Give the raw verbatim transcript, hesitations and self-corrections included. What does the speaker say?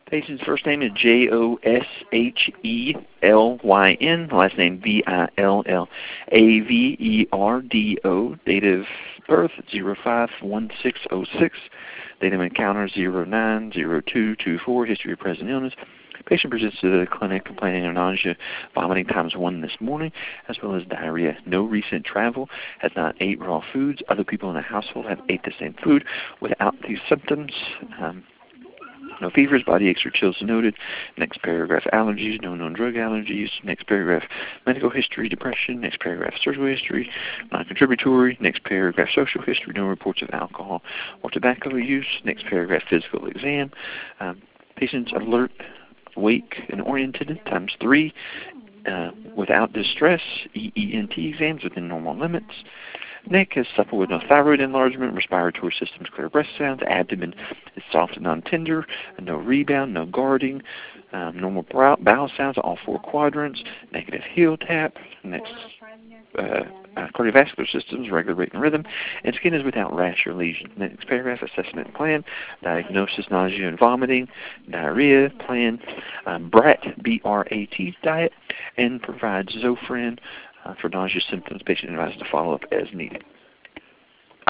Patient's first name is J O S H E L Y N, last name V I L L A V E R D O, date of birth zero five one six zero six, date of encounter zero nine zero two two four, history of present illness. Patient presents to the clinic complaining of nausea, vomiting times one this morning, as well as diarrhea. No recent travel, has not ate raw foods. Other people in the household have ate the same food without these symptoms. Um, No fevers, body aches or chills noted. Next paragraph, allergies, no known drug allergies. Next paragraph, medical history, depression. Next paragraph, surgical history, non-contributory. Next paragraph, social history, no reports of alcohol or tobacco use. Next paragraph, physical exam. Um, patient's alert, awake, and oriented, times three. Uh, without distress, E E N T exams within normal limits. Neck is supple with no thyroid enlargement, respiratory system's clear breath sounds, abdomen is soft and non-tender, no rebound, no guarding, um, normal brow, bowel sounds, all four quadrants, negative heel tap, next uh, uh, cardiovascular system's regular rate and rhythm, and skin is without rash or lesion. Next paragraph, assessment plan, diagnosis, nausea and vomiting, diarrhea plan, um, BRAT, B R A T diet, and provides Zofran Uh, for nausea symptoms. Patient advised to follow up as needed.